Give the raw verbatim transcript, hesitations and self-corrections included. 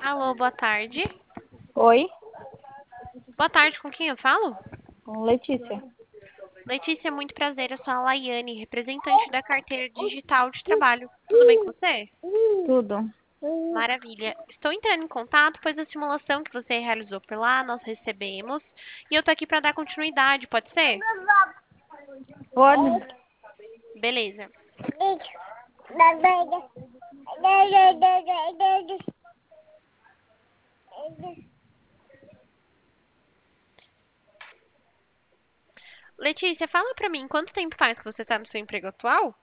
Alô, boa tarde. Oi, Boa tarde, com quem eu falo? com Letícia. Letícia, muito prazer. Eu sou a Laiane, representante da carteira digital de trabalho. Tudo bem com você? Tudo. Maravilha. Estou entrando em contato, pois a simulação que você realizou por lá nós recebemos e eu tô aqui para dar continuidade, pode ser? Pode? Beleza. Letícia, fala pra mim, quanto tempo faz que você está no seu emprego atual?